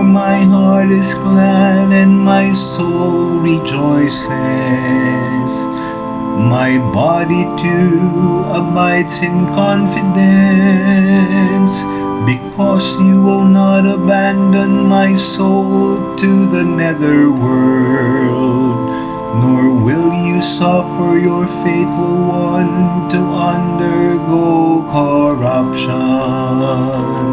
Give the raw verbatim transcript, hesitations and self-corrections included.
my heart is glad and my soul rejoices. My body too abides in confidence, because you will not abandon my soul to the nether world, nor will you suffer your faithful one to undergo corruption.